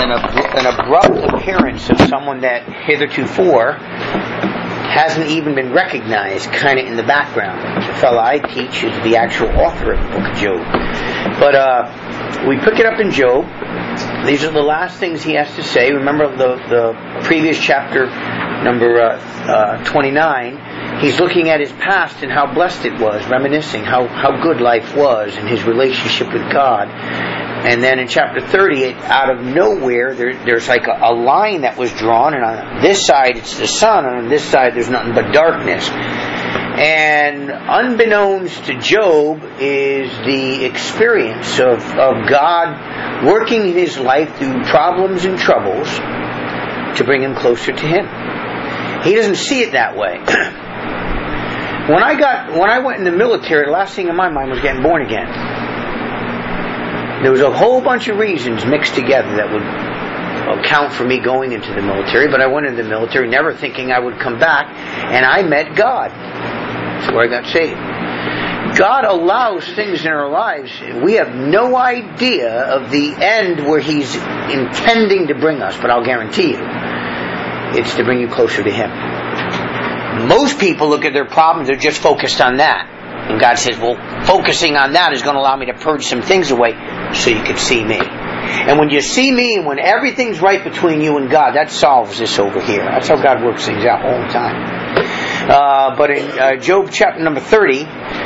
an abrupt appearance of someone that heretofore hasn't even been recognized, kind of in the background. The fellow I teach is the actual author of the book of Job. But we pick it up in Job. These are the last things he has to say. Remember the previous chapter, number 29. He's looking at his past and how blessed it was, reminiscing how good life was and his relationship with God. And then in chapter 30, out of nowhere, there's like a line that was drawn, and on this side it's the sun, and on this side there's nothing but darkness. And unbeknownst to Job is the experience of God working in his life through problems and troubles to bring him closer to Him. He doesn't see it that way. When I went in the military, the last thing in my mind was getting born again. There was a whole bunch of reasons mixed together that would account for me going into the military, but I went into the military never thinking I would come back, and I met God. That's where I got saved. God allows things in our lives. We have no idea of the end where He's intending to bring us, but I'll guarantee you, it's to bring you closer to Him. Most people look at their problems, they're just focused on that. And God says, well, focusing on that is going to allow me to purge some things away so you can see me. And when you see me, and when everything's right between you and God, that solves this over here. That's how God works things out all the time. But in Job chapter number 30,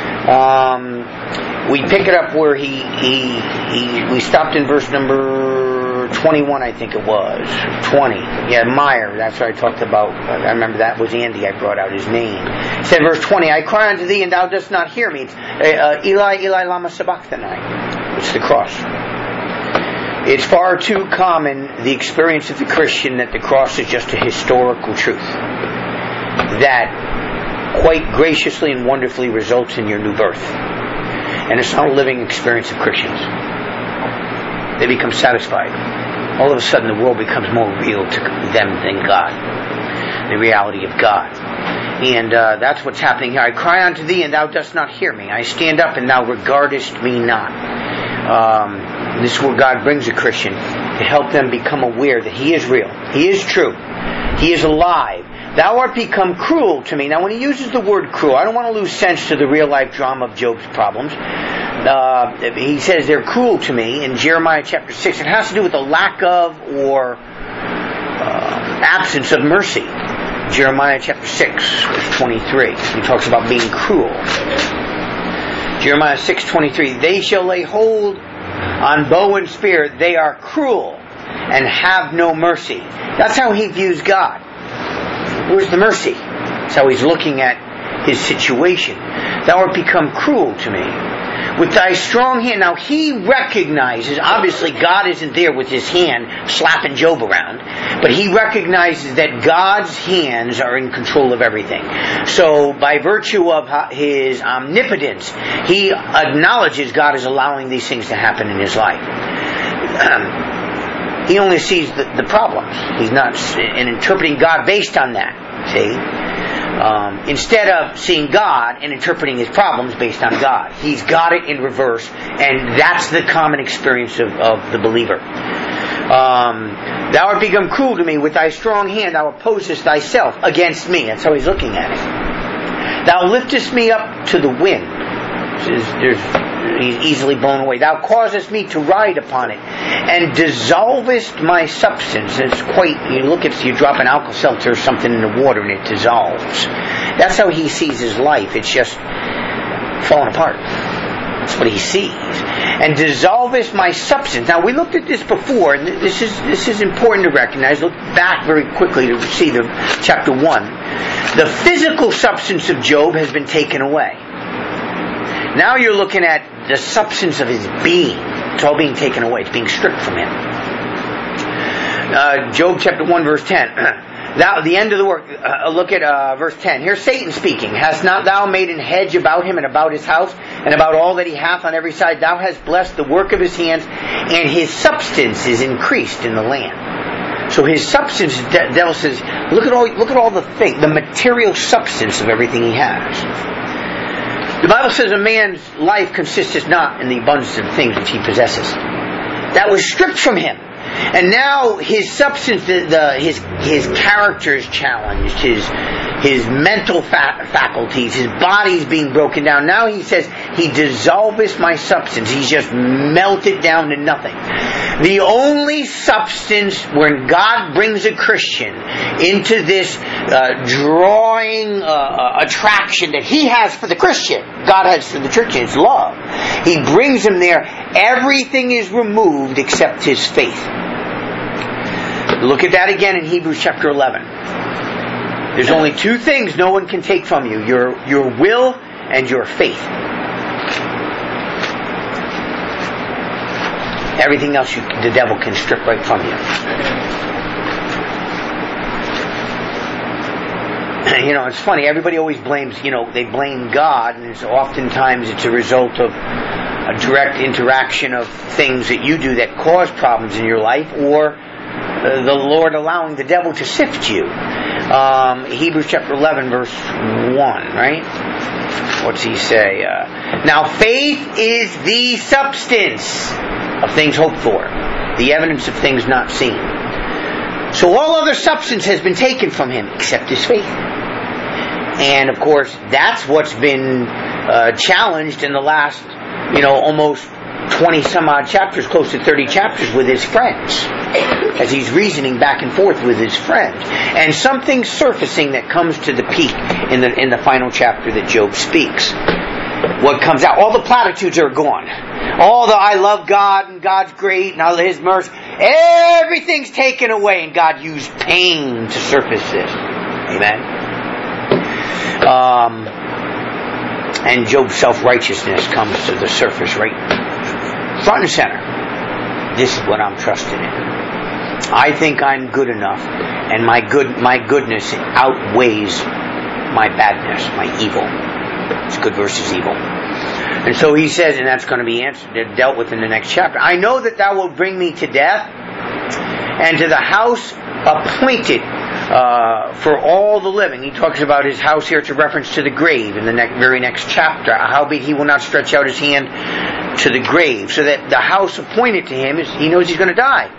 we pick it up where we stopped in verse number 21, I think it was. 20. Yeah, Meyer, that's what I talked about. I remember that was Andy, I brought out his name. It said verse 20, I cry unto thee and thou dost not hear me. It's, Eli, Eli, lama sabachthani. It's the cross. It's far too common, the experience of the Christian, that the cross is just a historical truth that quite graciously and wonderfully results in your new birth. And it's not a living experience of Christians. They become satisfied. All of a sudden the world becomes more real to them than God. The reality of God. And that's what's happening here. I cry unto thee and thou dost not hear me. I stand up and thou regardest me not. This is where God brings a Christian to help them become aware that He is real. He is true. He is alive. Thou art become cruel to me. Now when he uses the word cruel, I don't want to lose sense to the real life drama of Job's problems. He says they're cruel to me in Jeremiah chapter 6. It has to do with the lack of or absence of mercy. Jeremiah chapter 6 verse 23. He talks about being cruel. Jeremiah 6:23. They shall lay hold on bow and spear. They are cruel and have no mercy. That's how he views God. Where's the mercy? That's how he's looking at his situation. Thou art become cruel to me. With thy strong hand. Now he recognizes, obviously God isn't there with his hand slapping Job around, but he recognizes that God's hands are in control of everything. So by virtue of his omnipotence, he acknowledges God is allowing these things to happen in his life. He only sees the problems. He's not interpreting God based on that. See? Instead of seeing God and interpreting his problems based on God. He's got it in reverse, and that's the common experience of the believer. Thou art become cruel to me. With thy strong hand thou opposest thyself against me. That's how he's looking at it. Thou liftest me up to the wind. He's easily blown away. Thou causest me to ride upon it, and dissolvest my substance. It's quite, you drop an Alka-Seltzer or something in the water and it dissolves. That's how he sees his life. It's just falling apart. That's what he sees. And dissolvest my substance. Now we looked at this before, and this is important to recognize. Look back very quickly to see the chapter 1. The physical substance of Job has been taken away. Now you're looking at the substance of his being. It's all being taken away. It's being stripped from him. Job chapter 1 verse 10. The end of the work. Look at verse 10. Here's Satan speaking. Hast not thou made an hedge about him and about his house and about all that he hath on every side? Thou hast blessed the work of his hands, and his substance is increased in the land. So his substance, the devil says, look at all the thing, the material substance of everything he has. The Bible says a man's life consisteth not in the abundance of the things which he possesses. That was stripped from him. And now his substance, his character is challenged, his mental faculties, his body's being broken down. Now he says, he dissolveth my substance. He's just melted down to nothing. The only substance when God brings a Christian into this drawing attraction that he has for the Christian, God has for the church, is love. He brings him there. Everything is removed except his faith. Look at that again in Hebrews chapter 11. There's only two things no one can take from you: your will and your faith. Everything else the devil can strip right from you. It's funny. Everybody always blames, they blame God, and oftentimes it's a result of a direct interaction of things that you do that cause problems in your life, or the Lord allowing the devil to sift you. Hebrews chapter 11 verse 1, right? What's he say? Now faith is the substance of things hoped for, the evidence of things not seen. So all other substance has been taken from him except his faith. And of course, that's what's been challenged in the last, almost 20 some odd chapters, close to 30 chapters with his friends, as he's reasoning back and forth with his friends. And something surfacing that comes to the peak in the final chapter that Job speaks. What comes out, all the platitudes are gone. All the I love God and God's great and all his mercy, everything's taken away, and God used pain to surface this. Amen. And Job's self-righteousness comes to the surface right front and center. This is what I'm trusting in. I think I'm good enough, and my goodness outweighs my badness, my evil. It's good versus evil. And so he says, and that's going to be dealt with in the next chapter, I know that thou wilt bring me to death, and to the house appointed for all the living. He talks about his house here. It's a reference to the grave in the very next chapter. Howbeit he will not stretch out his hand to the grave. So that the house appointed to him, he knows he's going to die.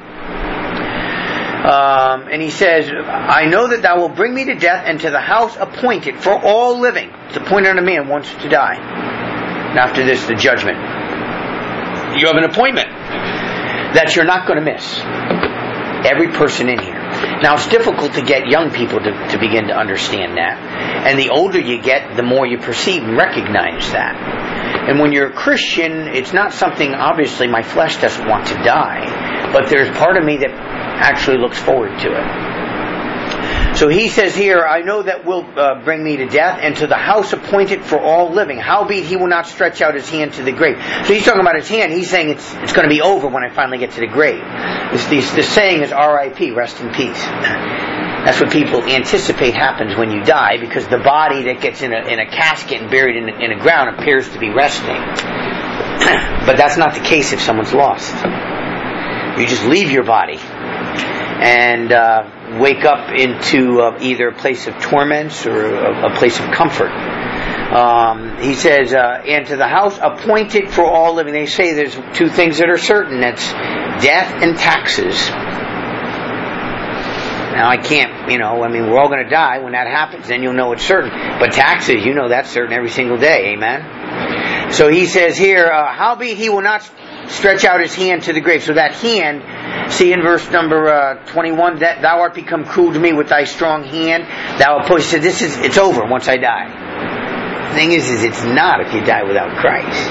And he says, I know that thou wilt bring me to death, and to the house appointed for all living. It's appointed on a man once to die. And after this, the judgment. You have an appointment that you're not going to miss. Every person in here. Now, it's difficult to get young people to begin to understand that. And the older you get, the more you perceive and recognize that. And when you're a Christian, it's not something, obviously, my flesh doesn't want to die. But there's part of me that actually looks forward to it. So he says here, I know that will bring me to death, and to the house appointed for all living. Howbeit he will not stretch out his hand to the grave. So he's talking about his hand. He's saying it's going to be over when I finally get to the grave. The saying is R.I.P., rest in peace. That's what people anticipate happens when you die, because the body that gets in a casket and buried in a ground appears to be resting. But that's not the case if someone's lost. You just leave your body and wake up into either a place of torments or a place of comfort. He says, and to the house appointed for all living. They say there's two things that are certain. That's death and taxes. Now I can't, we're all going to die. When that happens, then you'll know it's certain. But taxes, that's certain every single day. Amen? So he says here, howbeit he will not stretch out his hand to the grave. So that hand, see in verse number 21, that thou art become cruel to me with thy strong hand. Thou opposed. He said, it's over once I die. The thing is it's not if you die without Christ.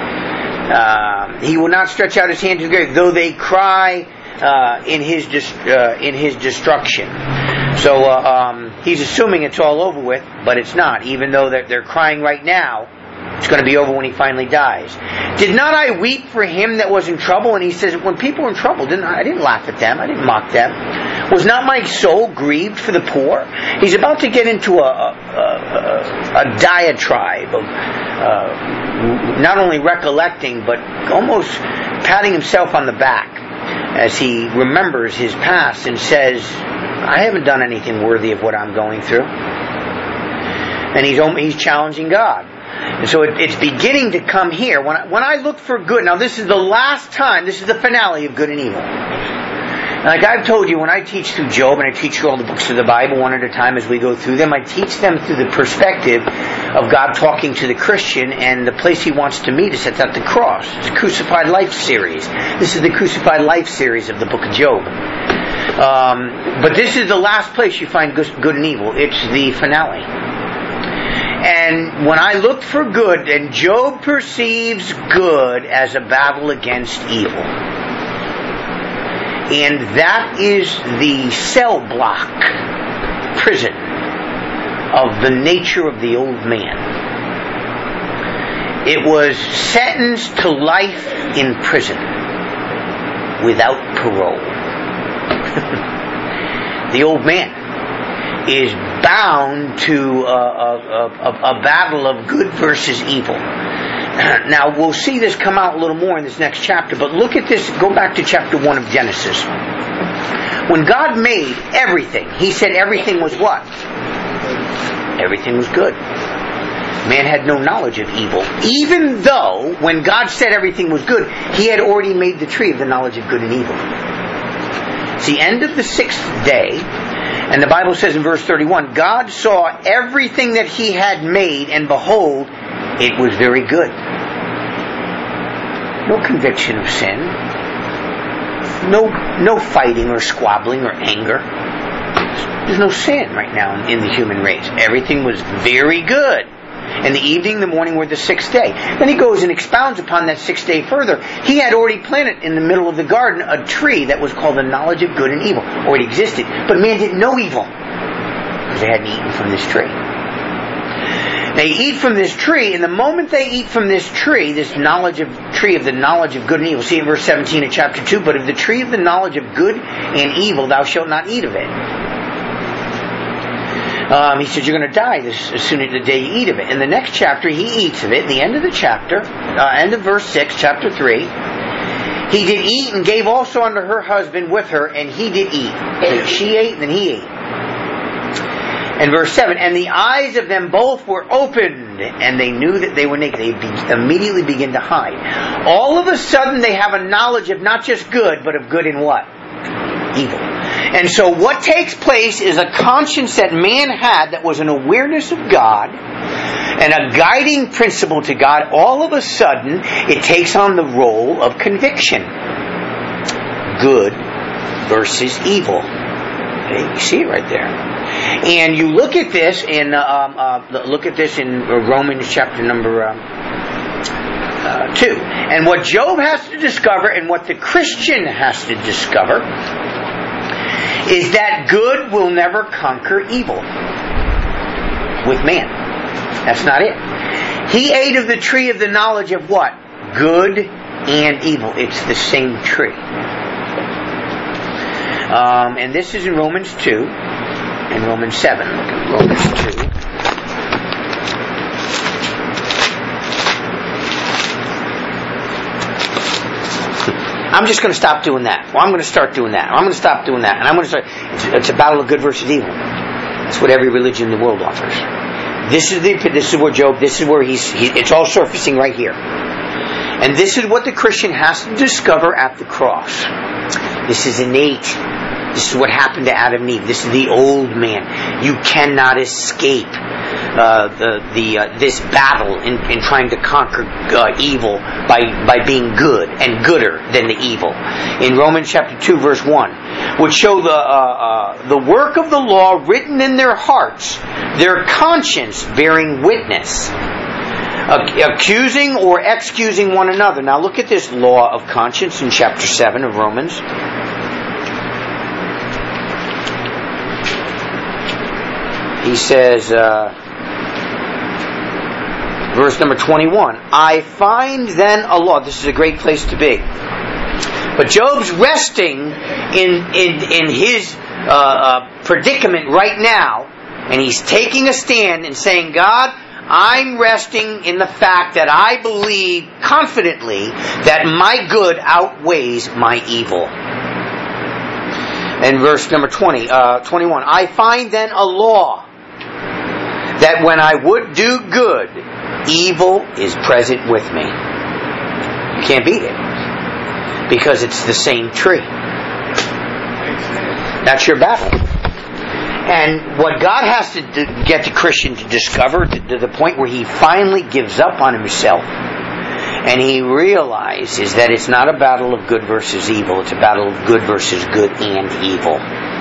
He will not stretch out his hand to the grave, though they cry in his destruction. So he's assuming it's all over with, but it's not. Even though they're crying right now, it's going to be over when he finally dies. Did not I weep for him that was in trouble? And he says, when people were in trouble, I didn't laugh at them. I didn't mock them. Was not my soul grieved for the poor? He's about to get into a diatribe of not only recollecting, but almost patting himself on the back as he remembers his past and says, I haven't done anything worthy of what I'm going through. And he's challenging God. And so it's beginning to come here. When I look for good, now this is the last time, this is the finale of good and evil. Like I've told you, when I teach through Job, and I teach you all the books of the Bible one at a time as we go through them, I teach them through the perspective of God talking to the Christian, and the place He wants to meet us at the cross. It's a Crucified Life series. This is the Crucified Life series of the book of Job. But this is the last place you find good and evil. It's the finale. And when I looked for good, and Job perceives good as a battle against evil. And that is the cell block, prison, of the nature of the old man. It was sentenced to life in prison without parole. The old man is bound to a battle of good versus evil. Now, we'll see this come out a little more in this next chapter, but look at this. Go back to chapter 1 of Genesis. When God made everything, He said everything was what? Everything was good. Man had no knowledge of evil. Even though, when God said everything was good, He had already made the tree of the knowledge of good and evil. It's the end of the 6th day, and the Bible says in verse 31, God saw everything that He had made, and behold, it was very good. No conviction of sin. No fighting or squabbling or anger. There's no sin right now in the human race. Everything was very good. And the evening and the morning were the 6th day. Then he goes and expounds upon that 6th day further. He had already planted in the middle of the garden a tree that was called the knowledge of good and evil. Or it existed. But man didn't know evil, because they hadn't eaten from this tree. They eat from this tree, and the moment they eat from this tree, this tree of the knowledge of good and evil, see in verse 17 of chapter 2, but of the tree of the knowledge of good and evil thou shalt not eat of it. He said you're going to die as soon as the day you eat of it. In the next chapter, he eats of it. The end of the chapter, end of verse 6, chapter 3, he did eat and gave also unto her husband with her, and he did eat. So she ate and then he ate. And verse 7, and the eyes of them both were opened, and they knew that they were naked. They immediately begin to hide. All of a sudden they have a knowledge of not just good, but of good and what? Evil. And so what takes place is a conscience that man had that was an awareness of God and a guiding principle to God. All of a sudden it takes on the role of conviction. Good versus evil. Okay, you see it right there. And you look at this in Romans chapter number 2. And what Job has to discover and what the Christian has to discover is that good will never conquer evil with man. That's not it. He ate of the tree of the knowledge of what? Good and evil. It's the same tree. And this is in Romans 2 and Romans 7. Look at Romans 2. I'm just going to stop doing that. Well, I'm going to start doing that. Or I'm going to stop doing that. And I'm going to start. It's a battle of good versus evil. That's what every religion in the world offers. This is where Job. This is where it's all surfacing right here. And this is what the Christian has to discover at the cross. This is innate. This is what happened to Adam and Eve. This is the old man. You cannot escape this battle in trying to conquer evil by being good and gooder than the evil. In Romans chapter 2 verse 1, would show the work of the law written in their hearts, their conscience bearing witness, accusing or excusing one another. Now look at this law of conscience in chapter 7 of Romans. He says, verse number 21, I find then a law. This is a great place to be. But Job's resting in his predicament right now, and he's taking a stand and saying, God, I'm resting in the fact that I believe confidently that my good outweighs my evil. And verse number 21, I find then a law that when I would do good, evil is present with me. You can't beat it, because it's the same tree. That's your battle. And what God has to get the Christian to discover to the point where he finally gives up on himself and he realizes that it's not a battle of good versus evil, it's a battle of good versus good and evil.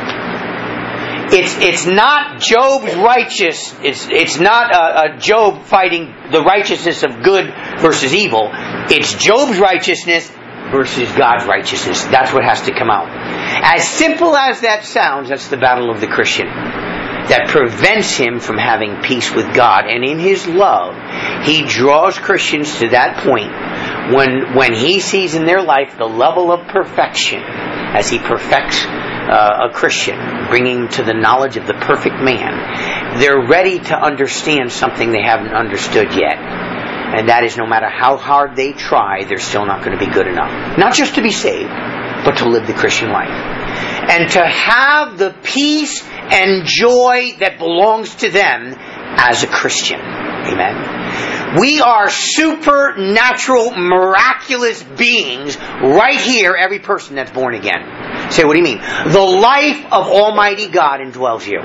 It's not Job's righteous. It's not Job fighting the righteousness of good versus evil. It's Job's righteousness versus God's righteousness. That's what has to come out. As simple as that sounds, that's the battle of the Christian that prevents him from having peace with God. And in his love, he draws Christians to that point when he sees in their life the level of perfection as he perfects a Christian, bringing them to the knowledge of the perfect man. They're ready to understand something they haven't understood yet. And that is, no matter how hard they try, they're still not going to be good enough. Not just to be saved, but to live the Christian life. And to have the peace and joy that belongs to them as a Christian. Amen. We are supernatural, miraculous beings right here, every person that's born again. Say, what do you mean? The life of Almighty God indwells you.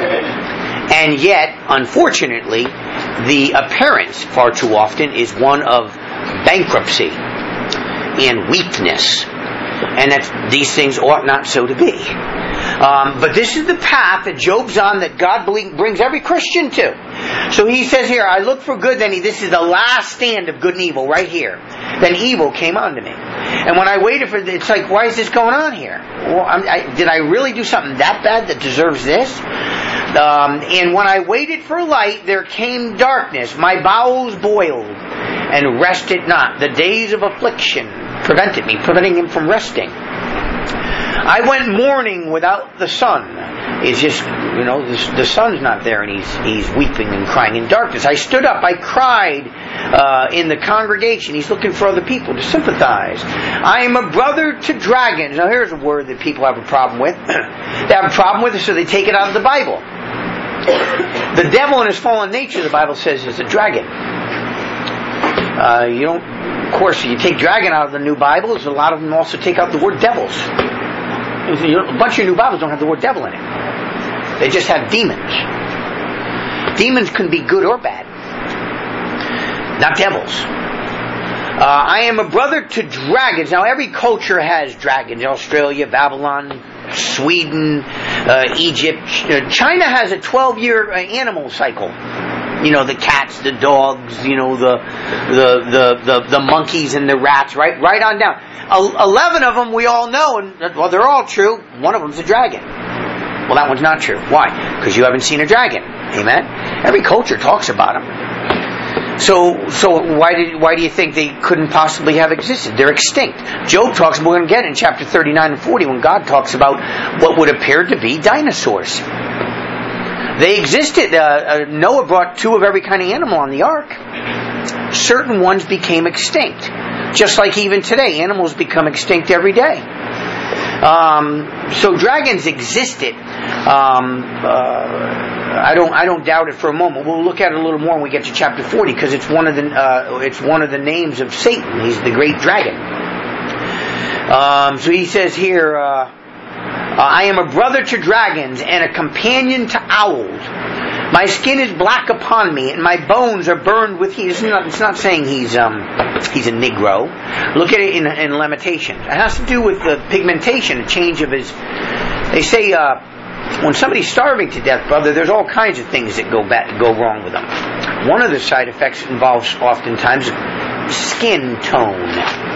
And yet, unfortunately, the appearance far too often is one of bankruptcy and weakness. And that these things ought not so to be. But this is the path that Job's on, that God brings every Christian to. So he says here, I look for good, then this is the last stand of good and evil right here. Then evil came unto me. And when I waited for it, it's like, why is this going on here? Well, did I really do something that bad that deserves this? And when I waited for light, there came darkness. My bowels boiled and rested not. The days of affliction preventing him from resting. I went mourning without the sun. It's just, the sun's not there, and he's weeping and crying in darkness. I stood up, I cried in the congregation. He's looking for other people to sympathize. I am a brother to dragons. Now here's a word that people have a problem with. They have a problem with it, so they take it out of the Bible. The devil in his fallen nature, the Bible says, is a dragon. Of course, you take dragon out of the new Bibles, a lot of them also take out the word devils. A bunch of new Bibles don't have the word devil in it. They just have demons. Demons can be good or bad. Not devils. I am a brother to dragons. Now, every culture has dragons. Australia, Babylon, Sweden, Egypt. China has a 12-year animal cycle. The cats, the dogs, the monkeys and the rats, right on down. 11 of them we all know, and they're all true. One of them's a dragon. Well, that one's not true. Why? Because you haven't seen a dragon. Amen? Every culture talks about them. So why do you think they couldn't possibly have existed? They're extinct. Job talks, we're going to get in chapter 39 and 40, when God talks about what would appear to be dinosaurs. They existed. Noah brought 2 of every kind of animal on the ark. Certain ones became extinct. Just like even today, animals become extinct every day. So dragons existed. I don't doubt it for a moment. We'll look at it a little more when we get to chapter 40, because it's one of the names of Satan. He's the great dragon. So he says here, I am a brother to dragons and a companion to owls. My skin is black upon me, and my bones are burned with heat. It's not saying he's a Negro. Look at it in Lamentations. It has to do with the pigmentation, a change of his. They say when somebody's starving to death, brother, there's all kinds of things that go wrong with them. One of the side effects involves oftentimes skin tone.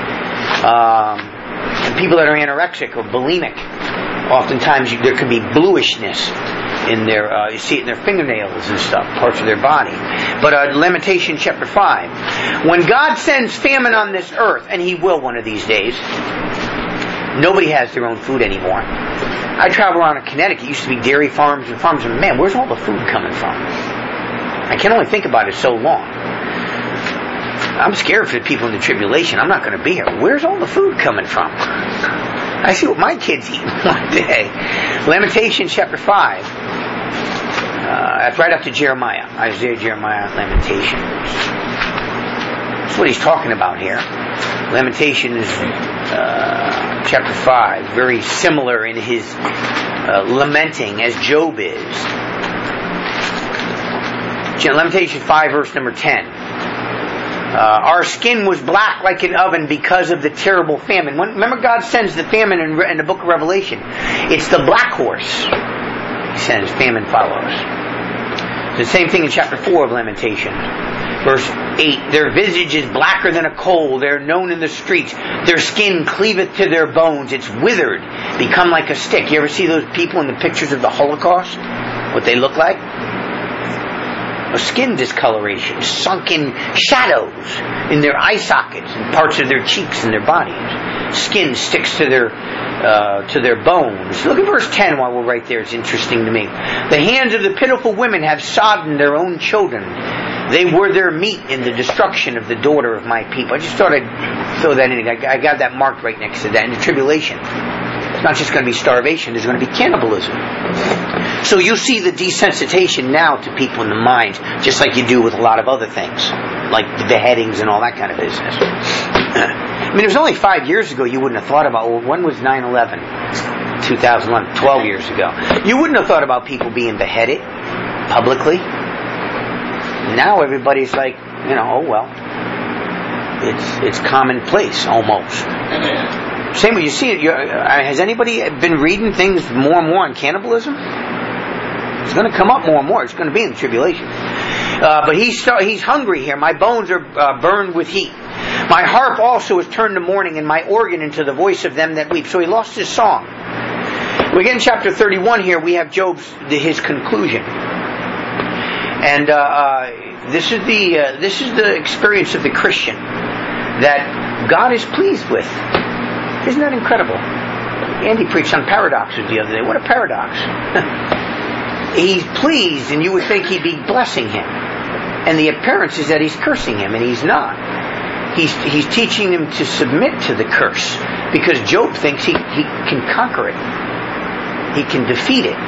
And people that are anorexic or bulimic, oftentimes there can be bluishness in their, you see it in their fingernails and stuff, parts of their body. But Lamentation chapter 5. When God sends famine on this earth, and He will one of these days, nobody has their own food anymore. I travel around in Connecticut, it used to be dairy farms and farms, and man, where's all the food coming from? I can only think about it so long. I'm scared for the people in the tribulation. I'm not going to be here. Where's all the food coming from? I see what my kids eat one day. Lamentation chapter 5. That's right up to Jeremiah. Isaiah, Jeremiah, Lamentations. That's what he's talking about here. Lamentation is chapter 5, very similar in his lamenting as Job is. Lamentation 5, verse number 10. Our skin was black like an oven because of the terrible famine. Remember, God sends the famine in the book of Revelation. It's the black horse. He sends, famine follows. The same thing in chapter 4 of Lamentation. Verse 8, their visage is blacker than a coal. They're known in the streets. Their skin cleaveth to their bones. It's withered, become like a stick. You ever see those people in the pictures of the Holocaust? What they look like? A skin discoloration, sunken shadows in their eye sockets and parts of their cheeks and their bodies. Skin sticks to their bones. Look at verse 10 while we're right there. It's interesting to me. The hands of the pitiful women have sodden their own children. They were their meat in the destruction of the daughter of my people. I just thought I'd throw that in. I got that marked right next to that. In the tribulation, it's not just going to be starvation. There's going to be cannibalism. So you see the desensitization now to people in the minds, just like you do with a lot of other things, like the beheadings and all that kind of business. I mean, it was only 5 years ago you wouldn't have thought about, well, when was 9/11? 2011, 12 years ago. You wouldn't have thought about people being beheaded publicly. Now everybody's like, oh well, it's commonplace almost. Same way you see it. Has anybody been reading things more and more on cannibalism? It's going to come up more and more. It's going to be in the tribulation. But he's hungry here. My bones are burned with heat. My harp also is turned to mourning, and my organ into the voice of them that weep. So he lost his song. We get in chapter 31 here. We have his conclusion, and this is the experience of the Christian that God is pleased with. Isn't that incredible? Andy preached on paradoxes the other day. What a paradox! He's pleased, and you would think he'd be blessing him. And the appearance is that he's cursing him, and he's not. He's teaching him to submit to the curse, because Job thinks he can conquer it. He can defeat it.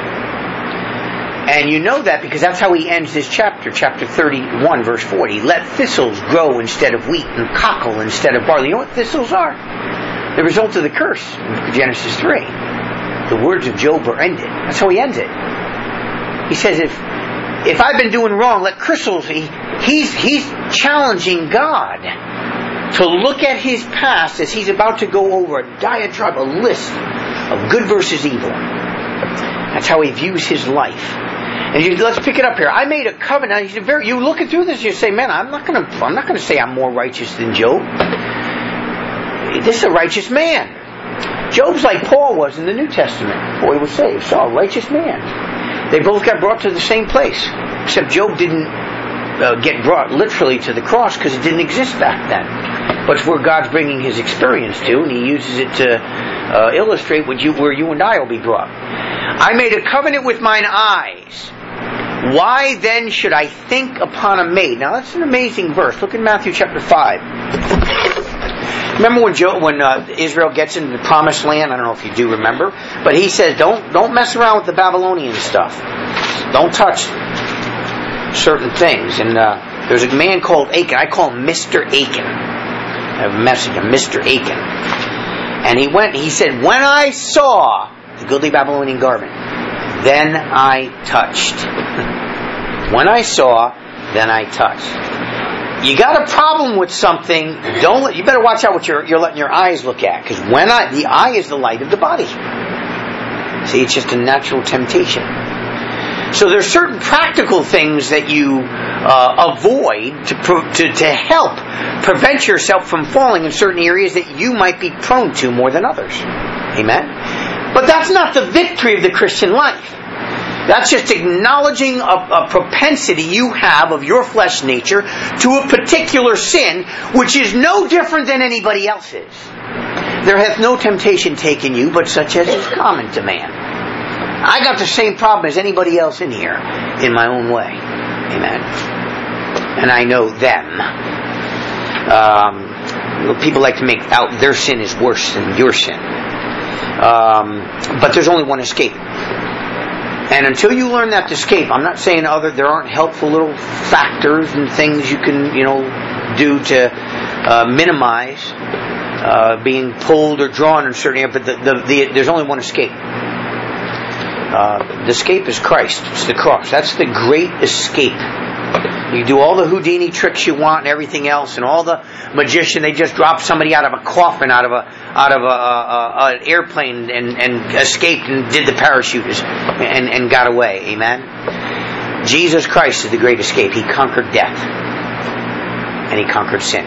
And you know that because that's how he ends this chapter 31, verse 40. Let thistles grow instead of wheat, and cockle instead of barley. You know what thistles are? The result of the curse in Genesis 3. The words of Job are ended. That's how he ends it. He says, if I've been doing wrong, let crystals. He's challenging God to look at his past as he's about to go over a diatribe, a list of good versus evil. That's how he views his life. And let's pick it up here. I made a covenant. You looking through this, you say, man, I'm not going to say I'm more righteous than Job. This is a righteous man. Job's like Paul was in the New Testament. Boy was saved. Saw a righteous man. They both got brought to the same place, except Job didn't get brought literally to the cross because it didn't exist back then. But it's where God's bringing his experience to, and he uses it to illustrate where you and I will be brought. I made a covenant with mine eyes. Why then should I think upon a maid? Now that's an amazing verse. Look at Matthew chapter 5. Remember when Israel gets into the promised land? I don't know if you do remember, but he says, don't mess around with the Babylonian stuff. Don't touch certain things. And there's a man called Achan. I call him Mr. Achan. I have a message of Mr. Achan. And he said, when I saw the goodly Babylonian garment, then I touched. When I saw, then I touched. You got a problem with something, you better watch out what you're letting your eyes look at, because the eye is the light of the body. See, it's just a natural temptation. So there's certain practical things that you avoid to help prevent yourself from falling in certain areas that you might be prone to more than others. Amen? But that's not the victory of the Christian life. That's just acknowledging a propensity you have of your flesh nature to a particular sin, which is no different than anybody else's. There hath no temptation taken you, but such as is common to man. I got the same problem as anybody else in here, in my own way. Amen. And I know them. People like to make out their sin is worse than your sin. But there's only one escape. And until you learn that to escape, I'm not saying there aren't helpful little factors and things you can, do to minimize being pulled or drawn in a certain area, but there's only one escape. The escape is Christ. It's the cross. That's the great escape. You do all the Houdini tricks you want and everything else, and all the magician. They just dropped somebody out of a coffin, out of an airplane, and escaped and did the parachute and got away. Amen. Jesus Christ is the great escape. He conquered death and He conquered sin.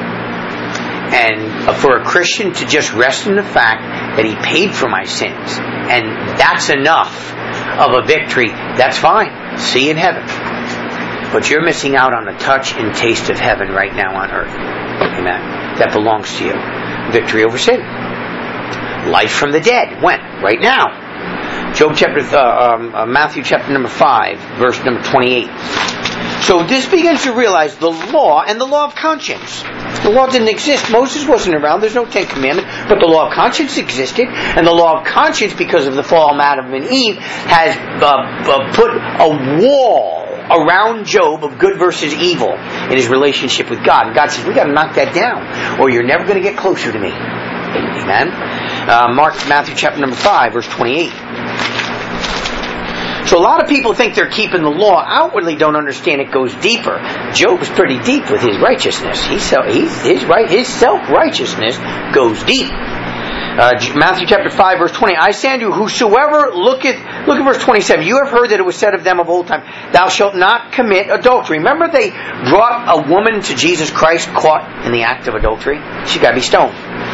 And for a Christian to just rest in the fact that He paid for my sins, and that's enough of a victory, that's fine. See you in heaven. But you're missing out on the touch and taste of heaven right now on earth. Amen. That belongs to you. Victory over sin. Life from the dead. When? Right now. Matthew chapter number 5, verse number 28. So this begins to realize the law and the law of conscience. The law didn't exist. Moses wasn't around. There's no Ten Commandments. But the law of conscience existed. And the law of conscience, because of the fall of Adam and Eve, has put a wall around Job of good versus evil in his relationship with God. And God says, we got to knock that down, or you're never going to get closer to me. Amen. Matthew chapter number 5, verse 28. So a lot of people think they're keeping the law. Outwardly don't understand it goes deeper. Job's pretty deep with his righteousness. His self-righteousness goes deep. Matthew chapter 5, verse 20. I say unto you, whosoever look at verse 27. You have heard that it was said of them of old time, thou shalt not commit adultery. Remember they brought a woman to Jesus Christ caught in the act of adultery? She got to be stoned.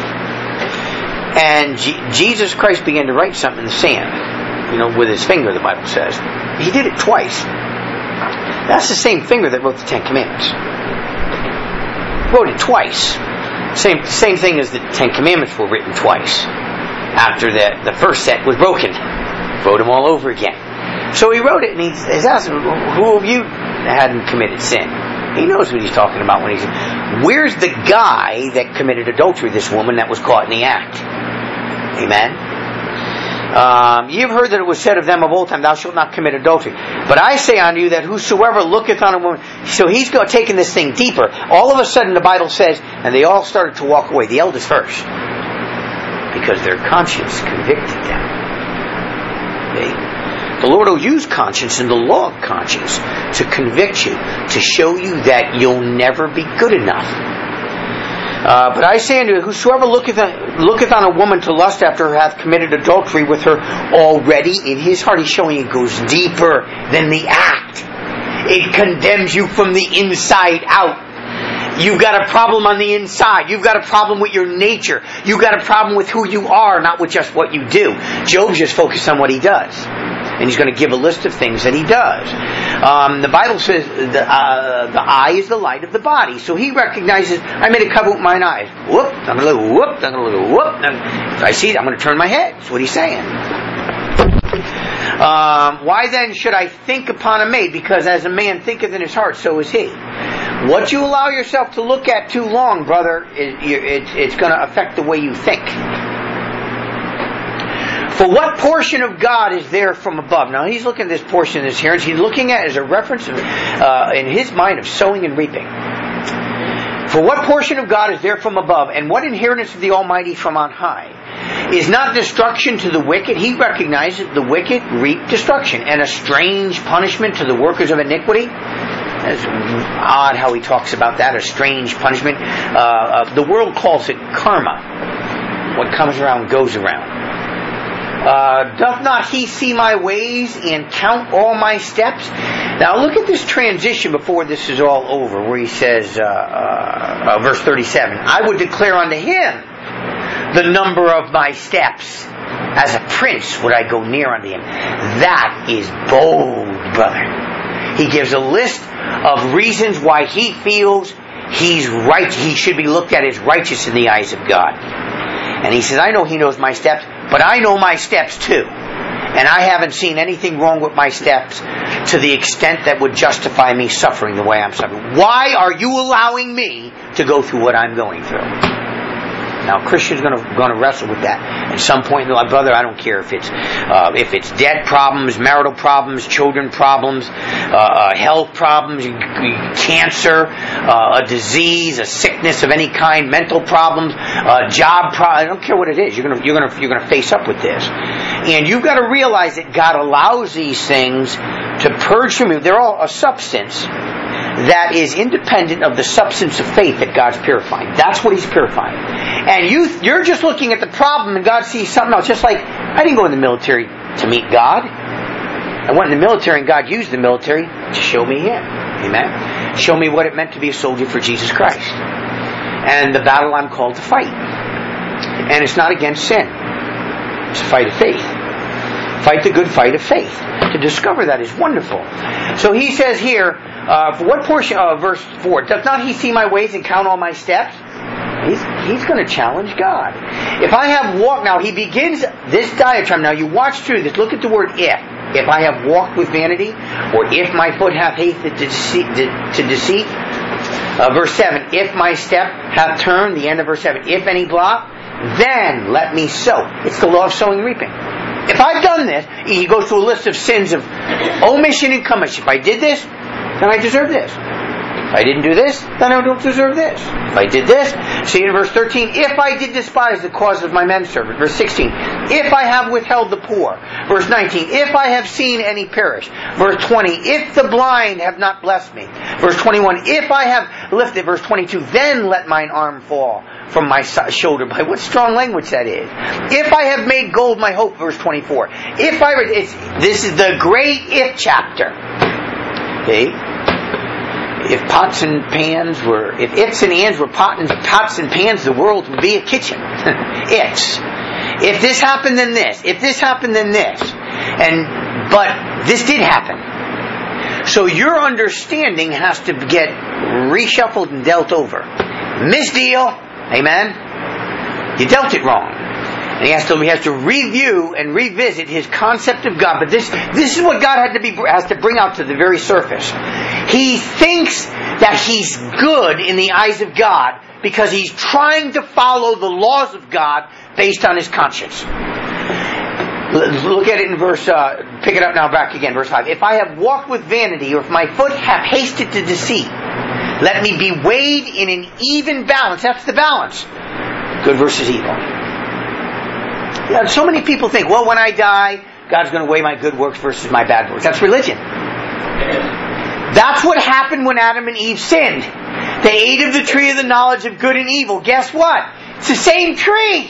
And Jesus Christ began to write something in the sand. With his finger, the Bible says. He did it twice. That's the same finger that wrote the Ten Commandments. Wrote it twice. Same thing as the Ten Commandments were written twice. After the first set was broken. Wrote them all over again. So he wrote it, and he's asking, who of you hadn't committed sin? He knows what he's talking about when he's... Where's the guy that committed adultery, this woman that was caught in the act? Amen? Ye have heard that it was said of them of old time, thou shalt not commit adultery. But I say unto you that whosoever looketh on a woman... So he's taking this thing deeper. All of a sudden the Bible says, and they all started to walk away, the elders first. Because their conscience convicted them. Okay? The Lord will use conscience and the law of conscience to convict you, to show you that you'll never be good enough. But I say unto you, whosoever looketh on a woman to lust after her hath committed adultery with her already in his heart. He's showing it goes deeper than the act. It condemns you from the inside out. You've got a problem on the inside. You've got a problem with your nature. You've got a problem with who you are, not with just what you do. Job's just focused on what he does. And he's going to give a list of things that he does. The Bible says the eye is the light of the body. So he recognizes, I made a covenant with mine eyes. Whoop, I'm going to look, whoop, I'm going to look, whoop. If I see it, I'm going to turn my head. That's what he's saying. Why then should I think upon a maid? Because as a man thinketh in his heart, so is he. What you allow yourself to look at too long, brother, it's going to affect the way you think. For what portion of God is there from above? Now he's looking at this portion of this here, and he's looking at it as a reference in his mind of sowing and reaping. For what portion of God is there from above, and what inheritance of the Almighty from on high? Is not destruction to the wicked? He recognizes the wicked reap destruction, and a strange punishment to the workers of iniquity. It's odd how he talks about that, a strange punishment. The world calls it karma. What comes around goes around. Doth not he see my ways and count all my steps? Now look at this transition before this is all over, where he says, verse 37, I would declare unto him the number of my steps. As a prince would I go near unto him. That is bold, brother. He gives a list of reasons why he feels he's right. He should be looked at as righteous in the eyes of God. And he says, I know he knows my steps, but I know my steps too. And I haven't seen anything wrong with my steps to the extent that would justify me suffering the way I'm suffering. Why are you allowing me to go through what I'm going through? Now, a Christian's going to wrestle with that at some point in their life. Brother, I don't care if it's debt problems, marital problems, children problems, health problems, cancer, a disease, a sickness of any kind, mental problems, job problems. I don't care what it is. You're going to face up with this, and you've got to realize that God allows these things to purge from you. They're all a substance that is independent of the substance of faith that God's purifying. That's what He's purifying. And you're just looking at the problem, and God sees something else. Just like I didn't go in the military to meet God. I went in the military, and God used the military to show me Him. Amen. Show me what it meant to be a soldier for Jesus Christ, and the battle I'm called to fight. And it's not against sin. It's a fight of faith. Fight the good fight of faith. To discover that is wonderful. So he says here, for what portion of verse 4, does not He see my ways and count all my steps? He's going to challenge God. If I have walked, now he begins this diatribe. Now you watch through this. Look at the word if. If I have walked with vanity, or if my foot hath hasted to deceit. Verse 7, if my step hath turned, the end of verse 7, if any blot, then let me sow. It's the law of sowing and reaping. If I've done this, he goes through a list of sins of omission and commission. If I did this, then I deserve this. If I didn't do this, then I don't deserve this. If I did this, see in verse 13, if I did despise the cause of my manservant. Verse 16, if I have withheld the poor. Verse 19, if I have seen any perish. Verse 20, if the blind have not blessed me. Verse 21, if I have lifted. Verse 22, then let mine arm fall from my shoulder. By what strong language that is. If I have made gold my hope. Verse 24. This is the great if chapter. Okay? If ifs and ands were pots and pans, the world would be a kitchen. Ifs. If this happened, then this. If this happened, then this. But this did happen. So your understanding has to get reshuffled and dealt over. Misdeal. Amen? You dealt it wrong. And he has to review and revisit his concept of God. But this is what God has to bring out to the very surface. He thinks that he's good in the eyes of God because he's trying to follow the laws of God based on his conscience. Look at it in verse, pick it up now back again, verse 5. If I have walked with vanity, or if my foot have hasted to deceit, let me be weighed in an even balance. That's the balance. Good versus evil. Yeah, so many people think, well, when I die, God's going to weigh my good works versus my bad works. That's religion. That's what happened when Adam and Eve sinned. They ate of the tree of the knowledge of good and evil. Guess what? It's the same tree.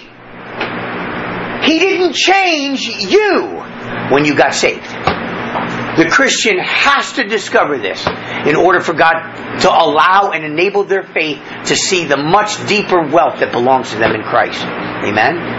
He didn't change you when you got saved. The Christian has to discover this in order for God to allow and enable their faith to see the much deeper wealth that belongs to them in Christ. Amen?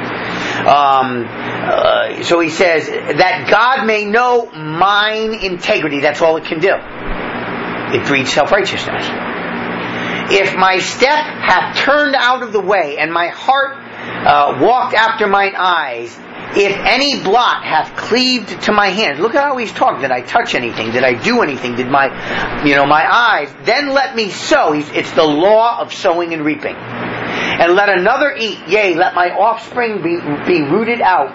So he says, that God may know mine integrity. That's all it can do. It breeds self-righteousness. If my step hath turned out of the way, and my heart walked after mine eyes, if any blot hath cleaved to my hand. Look at how he's talking. Did I touch anything? Did I do anything? Did my eyes? Then let me sow. It's the law of sowing and reaping. And let another eat. Yea, let my offspring be rooted out.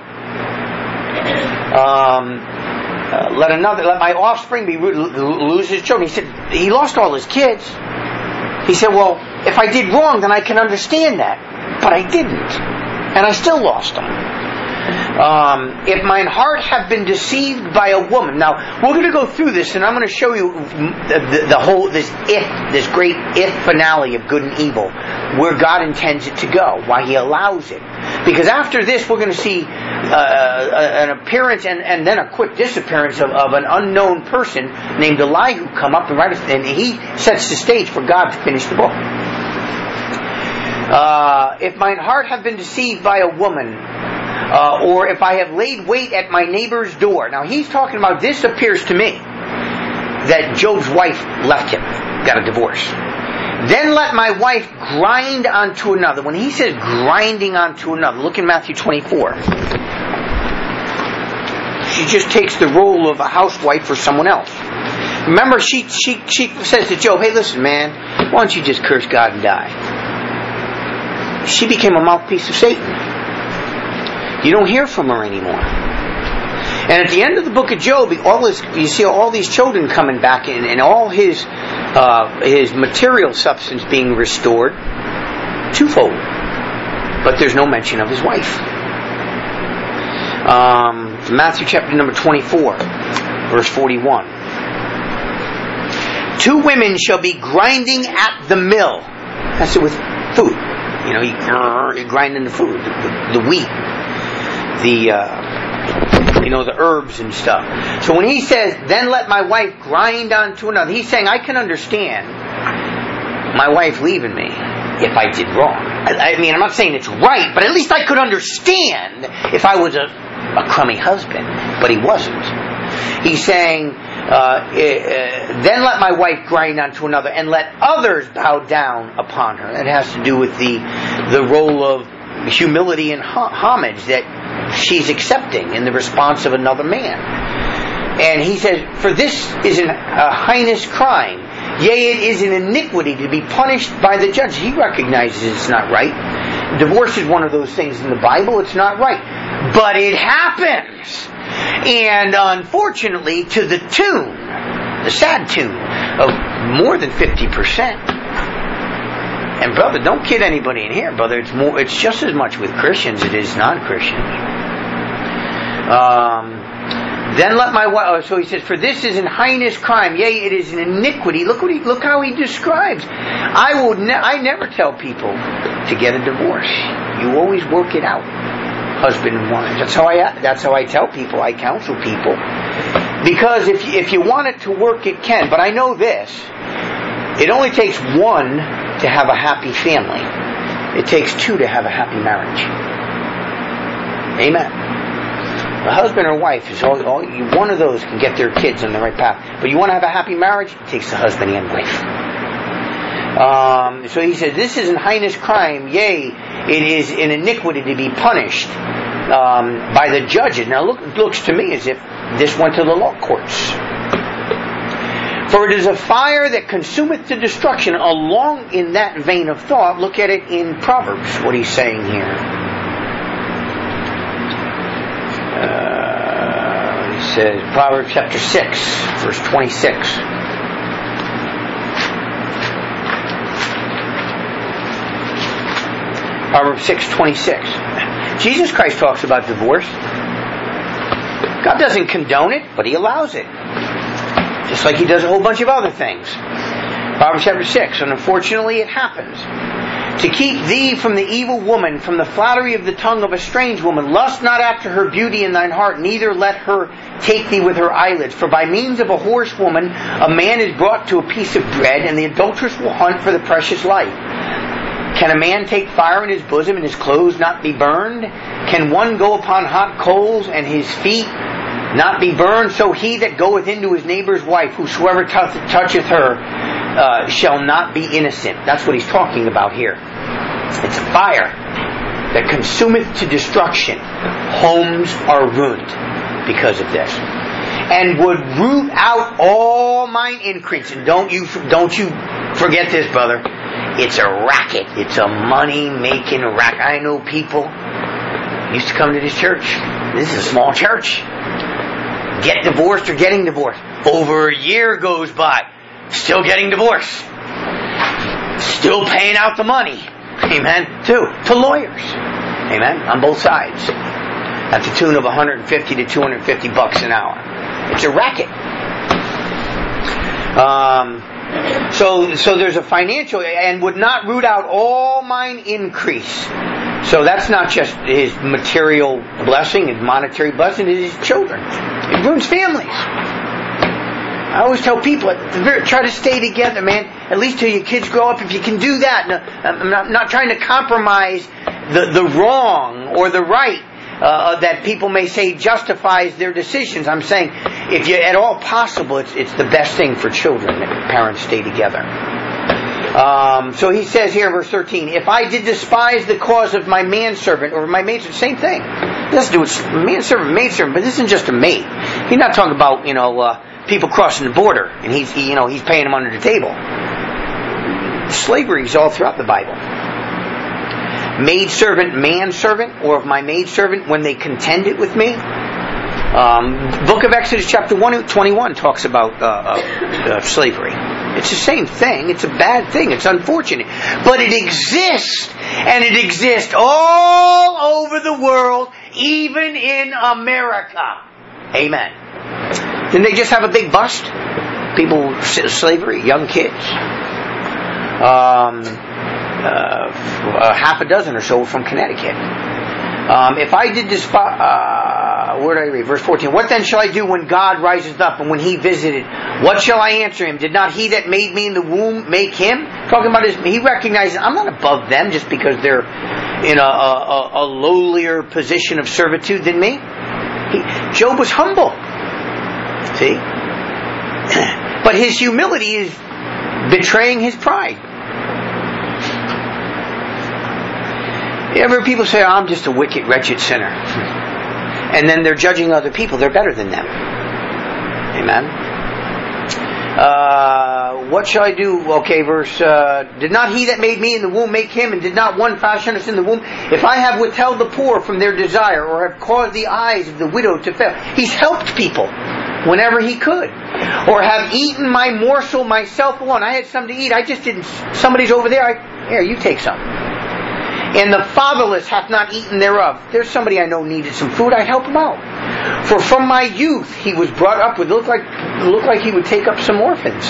Let my offspring be rooted, lose his children. He said he lost all his kids. He said, well, if I did wrong, then I can understand that. But I didn't. And I still lost them. If mine heart have been deceived by a woman. Now, we're going to go through this, and I'm going to show you the whole, this great if finale of good and evil, where God intends it to go, why He allows it. Because after this, we're going to see an appearance and then a quick disappearance of an unknown person named Elihu come up and he sets the stage for God to finish the book. If mine heart have been deceived by a woman, or if I have laid wait at my neighbor's door. Now he's talking about, this appears to me that Job's wife left him, got a divorce. Then let my wife grind onto another. When he says grinding onto another, look in Matthew 24. She just takes the role of a housewife for someone else. Remember, she says to Job, hey, listen, man, why don't you just curse God and die? she became a mouthpiece of Satan. You don't hear from her anymore. And at the end of the book of Job, you see all these children coming back in, and all his material substance being restored twofold. But there's no mention of his wife. Matthew chapter number 24, verse 41. 2 women shall be grinding at the mill. That's it with food. You're grinding the food, the wheat, the herbs and stuff. So when he says, then let my wife grind onto another, he's saying, I can understand my wife leaving me if I did wrong. I mean, I'm not saying it's right, but at least I could understand if I was a crummy husband. But he wasn't. He's saying, then let my wife grind onto another, and let others bow down upon her. That has to do with the role of humility and homage that she's accepting in the response of another man. And he says, for this is a heinous crime. Yea, it is an iniquity to be punished by the judge. He recognizes it's not right. Divorce is one of those things in the Bible. It's not right. But it happens. And unfortunately, to the sad tune of more than 50%. And brother, don't kid anybody in here, brother. It's just as much with Christians as it is non-Christians. Then let my wife. So he says, for this is an heinous crime. Yea, it is an iniquity. Look how he describes. I never tell people to get a divorce. You always work it out, husband and wife. That's how I tell people. I counsel people, because if you want it to work, it can. But I know this: it only takes one to have a happy family. It takes 2 to have a happy marriage. Amen. A husband or wife is one of those can get their kids on the right path. But you want to have a happy marriage? It takes the husband and wife. So he says, this is an heinous crime. Yea, it is an iniquity to be punished by the judges. Now it looks to me as if this went to the law courts. For it is a fire that consumeth to destruction. Along in that vein of thought, look at it in Proverbs, what he's saying here. He says, Proverbs chapter 6, verse 26. Proverbs 6:26. Jesus Christ talks about divorce. God doesn't condone it, but He allows it. Just like He does a whole bunch of other things. Proverbs chapter 6, and unfortunately it happens. To keep thee from the evil woman, from the flattery of the tongue of a strange woman. Lust not after her beauty in thine heart, neither let her take thee with her eyelids. For by means of a whorish woman, a man is brought to a piece of bread, and the adulteress will hunt for the precious life. Can a man take fire in his bosom, and his clothes not be burned? Can one go upon hot coals, and his feet not be burned? So he that goeth into his neighbor's wife, whosoever toucheth her, shall not be innocent. That's what he's talking about here. It's a fire that consumeth to destruction. Homes are ruined because of this, and would root out all mine increase. And don't you forget this, brother. It's a racket. It's a money-making racket. I know people used to come to this church. This is a small church. Get divorced or getting divorced. Over a year goes by. Still getting divorced. Still paying out the money. Amen. To lawyers. Amen. On both sides. At the tune of $150 to $250 an hour. It's a racket. So there's a financial, and would not root out all mine increase. So that's not just his material blessing, his monetary blessing, it is his children. It ruins families. I always tell people, try to stay together, man. At least till your kids grow up, if you can do that. No, I'm not trying to compromise the wrong or the right that people may say justifies their decisions. I'm saying, if you at all possible, it's the best thing for children that parents stay together. So he says here in verse 13, if I did despise the cause of my manservant or my maidservant, same thing. It has to do with manservant, maidservant, but this isn't just a maid. He's not talking about, people crossing the border and he's paying them under the table. Slavery is all throughout the Bible. maidservant, manservant, or of my maidservant when they contended with me. Book of Exodus chapter 21 talks about slavery. It's the same thing. It's a bad thing. It's unfortunate. But it exists. And it exists all over the world, even in America. Amen. Didn't they just have a big bust? People, slavery, young kids. Half a dozen or so were from Connecticut. If I did this, where did I read? Verse 14. What then shall I do when God rises up and when He visited? What shall I answer Him? Did not He that made me in the womb make Him? Talking about He recognizes I'm not above them just because they're in a lowlier position of servitude than me. Job was humble. See? But his humility is betraying his pride. Ever people say, I'm just a wicked, wretched sinner. And then they're judging other people. They're better than them. Amen. What shall I do? Okay, verse, did not He that made me in the womb make him, and did not one fashion us in the womb? If I have withheld the poor from their desire, or have caused the eyes of the widow to fail. He's helped people whenever He could. Or have eaten my morsel myself alone. I had something to eat. I just didn't. Somebody's over there. Here, you take some. And the fatherless hath not eaten thereof. There's somebody I know needed some food. I'd help him out. For from my youth he was brought up with. It looked like he would take up some orphans.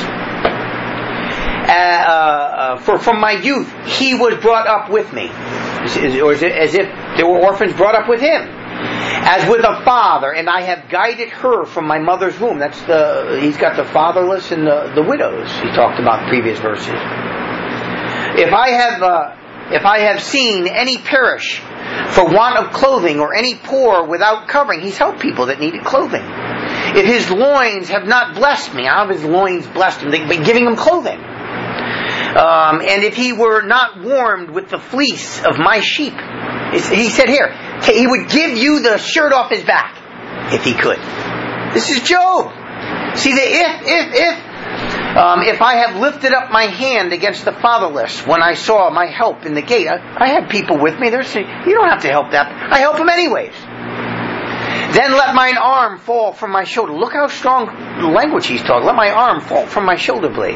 For from my youth he was brought up with me. Or is it as if there were orphans brought up with him? As with a father, and I have guided her from my mother's womb. He's got the fatherless and the widows. He talked about in previous verses. If I have seen any perish for want of clothing, or any poor without covering, He's helped people that needed clothing. If His loins have not blessed me, how have His loins blessed Him? By giving Him clothing. And if He were not warmed with the fleece of my sheep, He said here, He would give you the shirt off His back, if He could. This is Job. See, if I have lifted up my hand against the fatherless when I saw my help in the gate. I had people with me. They're saying, you don't have to help that. I help them anyways. Then let mine arm fall from my shoulder. Look how strong language he's talking. Let my arm fall from my shoulder blade.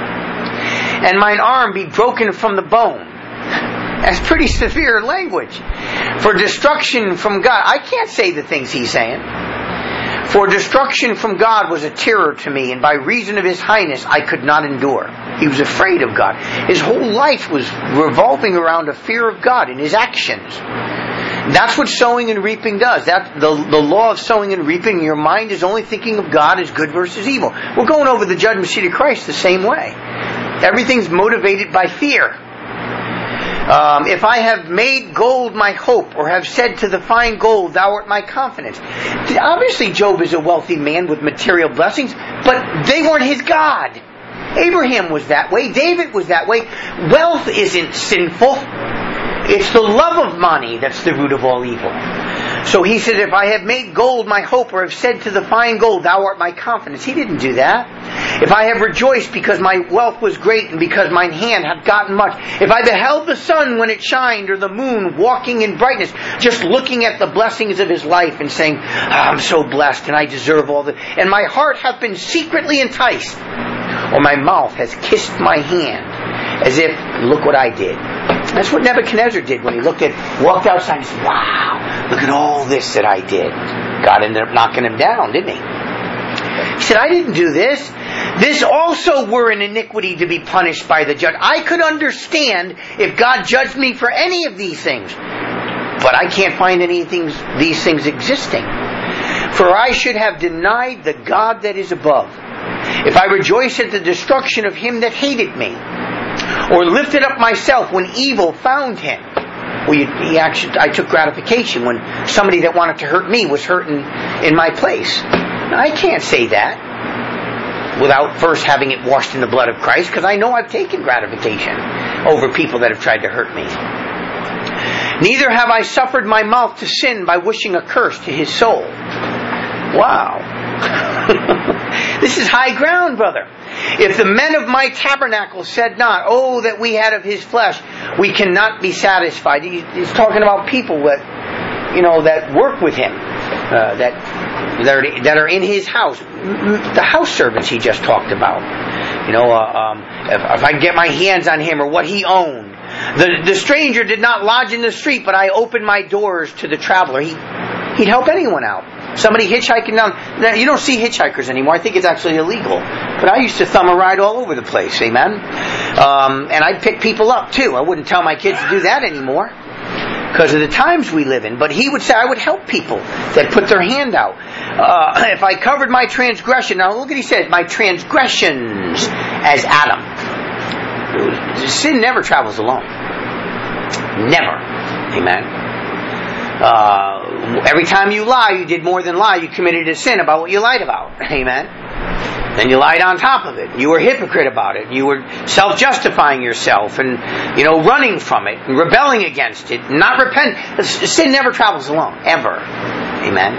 And mine arm be broken from the bone. That's pretty severe language. For destruction from God. I can't say the things he's saying. For destruction from God was a terror to me, and by reason of His highness I could not endure. He was afraid of God. His whole life was revolving around a fear of God in his actions. That's what sowing and reaping does. That the law of sowing and reaping. Your mind is only thinking of God as good versus evil. We're going over the judgment seat of Christ the same way. Everything's motivated by fear. If I have made gold my hope, or have said to the fine gold, thou art my confidence. Obviously Job is a wealthy man with material blessings, but they weren't his God. Abraham was that way. David was that way. Wealth isn't sinful. It's the love of money that's the root of all evil. So he said, if I have made gold my hope, or have said to the fine gold, thou art my confidence. He didn't do that. If I have rejoiced because my wealth was great, and because mine hand hath gotten much. If I beheld the sun when it shined, or the moon walking in brightness, just looking at the blessings of his life and saying, I'm so blessed and I deserve all that. And my heart hath been secretly enticed, or my mouth has kissed my hand, as if, look what I did. That's what Nebuchadnezzar did when he walked outside and said, wow, look at all this that I did. God ended up knocking him down, didn't he? He said, I didn't do this. This also were an iniquity to be punished by the judge. I could understand if God judged me for any of these things. But I can't find these things existing. For I should have denied the God that is above. If I rejoice at the destruction of him that hated me, or lifted up myself when evil found him. I took gratification when somebody that wanted to hurt me was hurting in my place. Now, I can't say that without first having it washed in the blood of Christ, because I know I've taken gratification over people that have tried to hurt me. Neither have I suffered my mouth to sin by wishing a curse to his soul. Wow. This is high ground, brother. If the men of my tabernacle said not, oh, that we had of his flesh, we cannot be satisfied. He's talking about people that work with him, that are in his house. The house servants he just talked about. If I get my hands on him or what he owned. The stranger did not lodge in the street, but I opened my doors to the traveler. He'd help anyone out. Somebody hitchhiking down. You don't see hitchhikers anymore. I think it's actually illegal. But I used to thumb a ride all over the place. Amen? And I'd pick people up too. I wouldn't tell my kids to do that anymore because of the times we live in. But he would say I would help people that put their hand out. If I covered my transgression. Now look what he says. My transgressions as Adam. Sin never travels alone. Never. Amen. Every time you lie, you did more than lie. You committed a sin about what you lied about. Amen. Then you lied on top of it. You were a hypocrite about it. You were self-justifying yourself and, running from it and rebelling against it. Not repent. Sin never travels alone. Ever. Amen.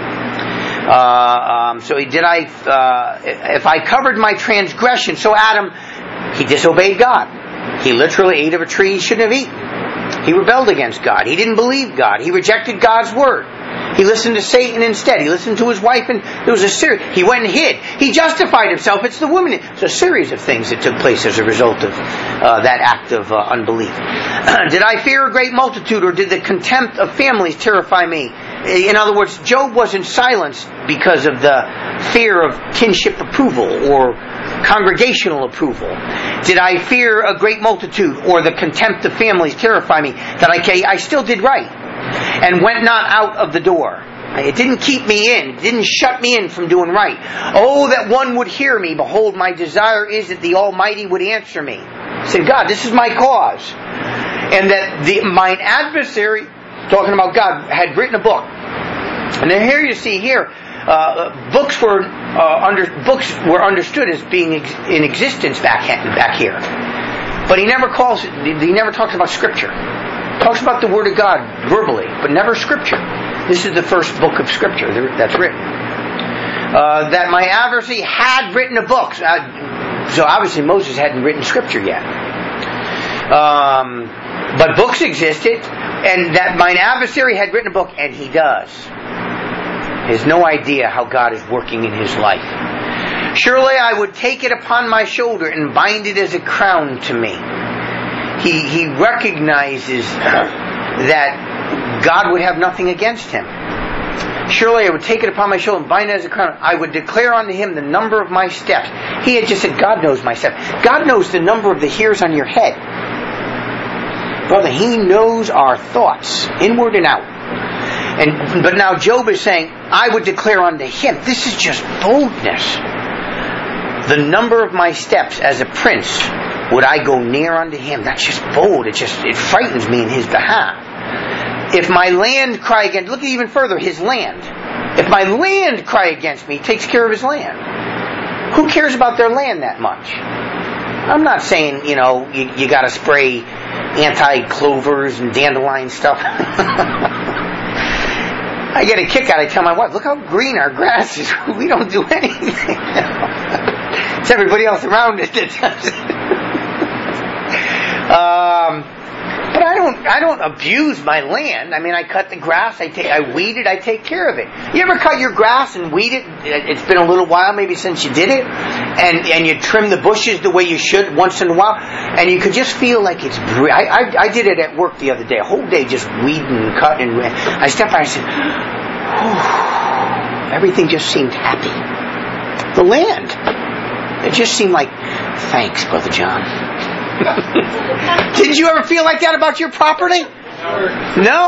If I covered my transgression, so Adam, he disobeyed God. He literally ate of a tree he shouldn't have eaten. He rebelled against God. He didn't believe God. He rejected God's word. He listened to Satan instead. He listened to his wife, and there was a series. He went and hid. He justified himself. It's the woman. It's a series of things that took place as a result of that act of unbelief. Did I fear a great multitude, or did the contempt of families terrify me? In other words, Job wasn't silenced because of the fear of kinship approval or congregational approval. Did I fear a great multitude or the contempt of families terrify me? That I still did right and went not out of the door. It didn't keep me in. It didn't shut me in from doing right. Oh, that one would hear me. Behold, my desire is that the Almighty would answer me. I said, God, this is my cause. And that mine adversary, talking about God, had written a book. And then here you see here, books were understood as being in existence back here. But he never talks about Scripture. He talks about the Word of God verbally, but never Scripture. This is the first book of Scripture that's written. That my adversary had written a book. So obviously Moses hadn't written Scripture yet. But books existed, and that mine adversary had written a book, and he does. He has no idea how God is working in his life. Surely I would take it upon my shoulder and bind it as a crown to me. He recognizes that God would have nothing against him. Surely I would take it upon my shoulder and bind it as a crown. I would declare unto him the number of my steps. He had just said, God knows my steps. God knows the number of the hairs on your head. Brother, he knows our thoughts, inward and out. But now Job is saying, I would declare unto him. This is just boldness. The number of my steps as a prince would I go near unto him. That's just bold. It frightens me in his behalf. If my land cry against, look even further, his land. If my land cry against me, he takes care of his land. Who cares about their land that much? I'm not saying, you got to spray anti-clovers and dandelion stuff. I get a kick out. I tell my wife, look how green our grass is. We don't do anything. It's everybody else around it that does it. But I don't abuse my land. I mean, I cut the grass, I weed it, I take care of it. You ever cut your grass and weed it? It's been a little while maybe since you did it. And you trim the bushes the way you should once in a while. And you could just feel like it's... I did it at work the other day. A whole day just weeding and cutting. I stepped by and I said, everything just seemed happy. The land. It just seemed like, thanks, Brother John. Did you ever feel like that about your property? No?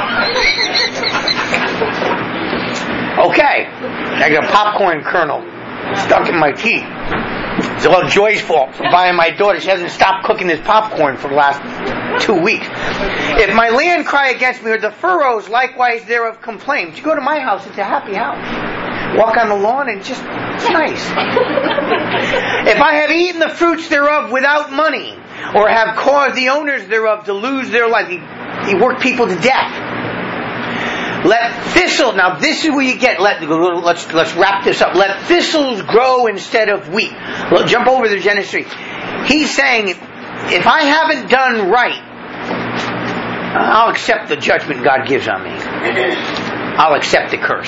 Okay. I got a popcorn kernel stuck in my teeth. It's all Joy's fault for buying my daughter. She hasn't stopped cooking this popcorn for the last 2 weeks. If my land cry against me, or the furrows likewise thereof complain. But you go to my house, it's a happy house. Walk on the lawn and it's nice. If I have eaten the fruits thereof without money, or have caused the owners thereof to lose their life, he worked people to death. Let thistles, now this is where you get, let's wrap this up. Let thistles grow instead of wheat. Jump over to Genesis 3. He's saying, if I haven't done right, I'll accept the judgment God gives on me. I'll accept the curse.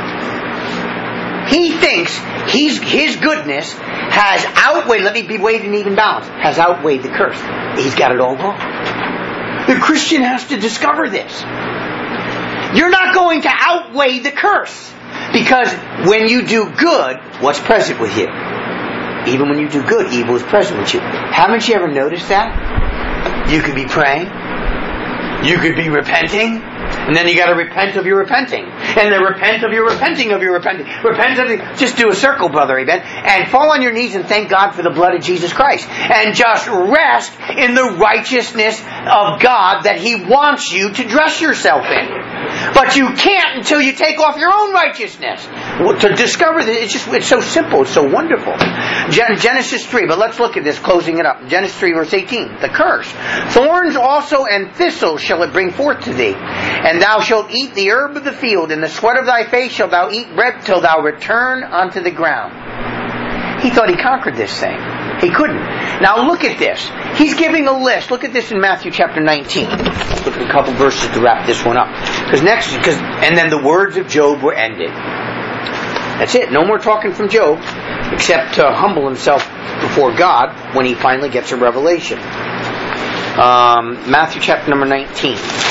He thinks his goodness has outweighed, let me be weighed in even balance, has outweighed the curse. He's got it all wrong. The Christian has to discover this. You're not going to outweigh the curse. Because when you do good, what's present with you? Even when you do good, evil is present with you. Haven't you ever noticed that? You could be praying. You could be repenting. And then you got to repent of your repenting. And then repent of your repenting of your repenting. Just do a circle, brother, amen. And fall on your knees and thank God for the blood of Jesus Christ. And just rest in the righteousness of God that He wants you to dress yourself in. But you can't until you take off your own righteousness. To discover this, it's so simple, it's so wonderful. Genesis 3, but let's look at this, closing it up. Genesis 3, verse 18. The curse. Thorns also and thistles shall it bring forth to thee. And thou shalt eat the herb of the field, and the sweat of thy face shalt thou eat bread till thou return unto the ground. He thought he conquered this thing. He couldn't. Now look at this. He's giving a list. Look at this in Matthew chapter 19. Look at a couple verses to wrap this one up. And then the words of Job were ended. That's it. No more talking from Job, except to humble himself before God when he finally gets a revelation. Matthew chapter number 19.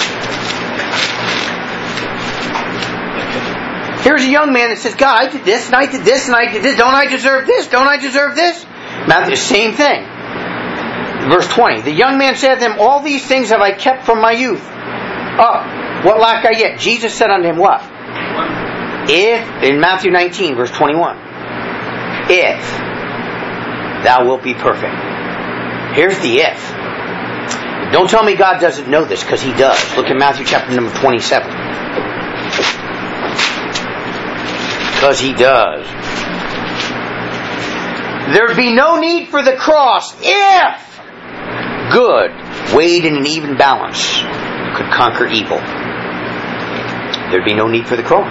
Here's a young man that says, God, I did this, and I did this, and I did this. Don't I deserve this? Don't I deserve this? Matthew, same thing. Verse 20. The young man said to them, all these things have I kept from my youth. Oh, what lack I yet? Jesus said unto him, what? In Matthew 19, verse 21. If thou wilt be perfect. Here's the if. Don't tell me God doesn't know this, because He does. Look at Matthew chapter number 27. Because He does. There'd be no need for the cross if good, weighed in an even balance, could conquer evil. There'd be no need for the cross.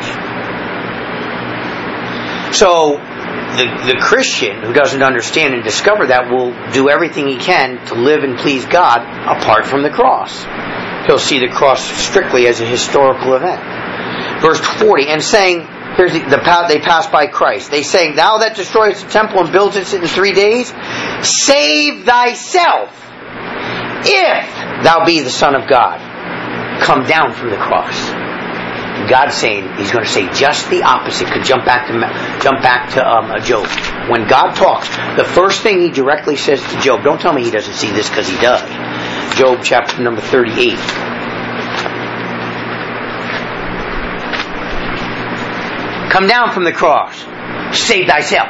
So, the Christian who doesn't understand and discover that will do everything he can to live and please God apart from the cross. He'll see the cross strictly as a historical event. Verse 40, and saying, they pass by Christ. They say, thou that destroyest the temple and buildest it in 3 days, save thyself, if thou be the Son of God. Come down from the cross. God's saying, He's going to say just the opposite. Could jump back to Job. When God talks, the first thing He directly says to Job, don't tell me He doesn't see this, because He does. Job chapter number 38. Come down from the cross. Save thyself.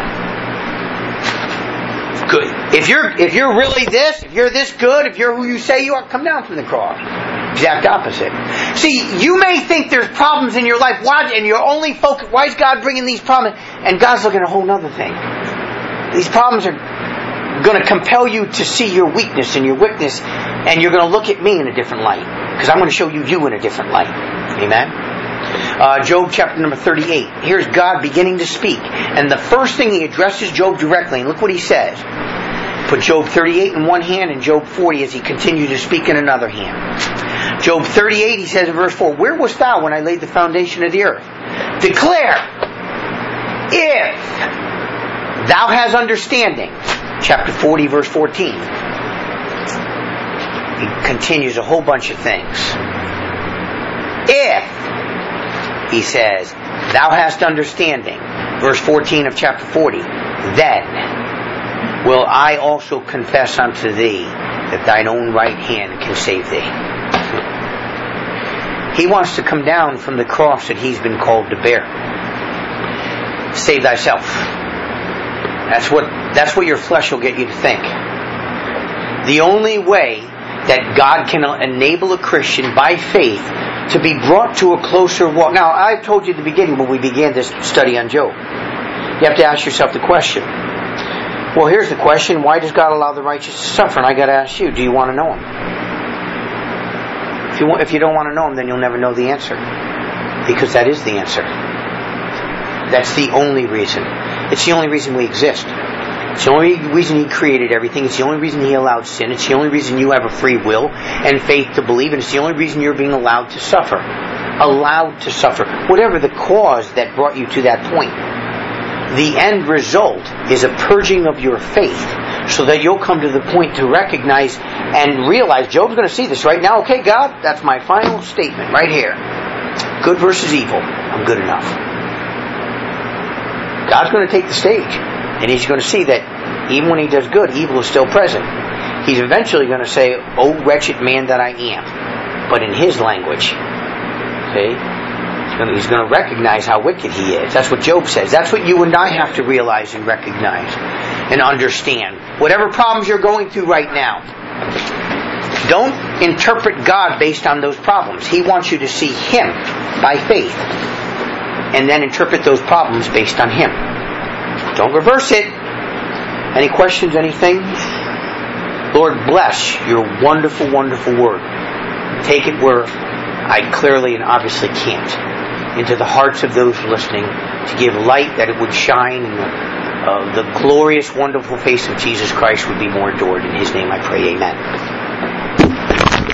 Good. If you're really this, if you're this good, if you're who you say you are, come down from the cross. Exact opposite. See, you may think there's problems in your life. Why? And you're only focused. Why is God bringing these problems? And God's looking at a whole other thing. These problems are going to compel you to see your weakness and your weakness, and you're going to look at me in a different light, because I'm going to show you in a different light. Amen. Job chapter number 38. Here's God beginning to speak. And the first thing He addresses Job directly. And look what He says. Put Job 38 in one hand and Job 40 as he continued to speak in another hand. Job 38, he says in verse 4, where wast thou when I laid the foundation of the earth? Declare, if thou hast understanding. Chapter 40, verse 14. He continues a whole bunch of things. If, he says, thou hast understanding, verse 14 of chapter 40, then will I also confess unto thee that thine own right hand can save thee. He wants to come down from the cross that He's been called to bear. Save thyself. That's what your flesh will get you to think. The only way that God can enable a Christian by faith to be brought to a closer walk. Now, I told you at the beginning when we began this study on Job, you have to ask yourself the question. Well, here's the question. Why does God allow the righteous to suffer? And I got to ask you, do you want to know Him? If you don't want to know Him, then you'll never know the answer. Because that is the answer. That's the only reason. It's the only reason we exist. It's the only reason He created everything. It's the only reason He allowed sin. It's the only reason you have a free will and faith to believe. And it's the only reason you're being allowed to suffer. Allowed to suffer. Whatever the cause that brought you to that point. The end result is a purging of your faith, so that you'll come to the point to recognize and realize, Job's going to see this right now. Okay, God, that's my final statement right here. Good versus evil. I'm good enough. God's going to take the stage, and He's going to see that even when He does good, evil is still present. He's eventually going to say, "Oh, wretched man that I am," but in His language. Okay? He's going to recognize how wicked he is. That's what Job says. That's what you and I have to realize and recognize and understand. Whatever problems you're going through right now, don't interpret God based on those problems. He wants you to see Him by faith and then interpret those problems based on Him. Don't reverse it. Any questions, anything? Lord, bless your wonderful, wonderful word. Take it where I clearly and obviously can't. Into the hearts of those listening, to give light that it would shine, and the glorious, wonderful face of Jesus Christ would be more adored. In His name I pray, amen.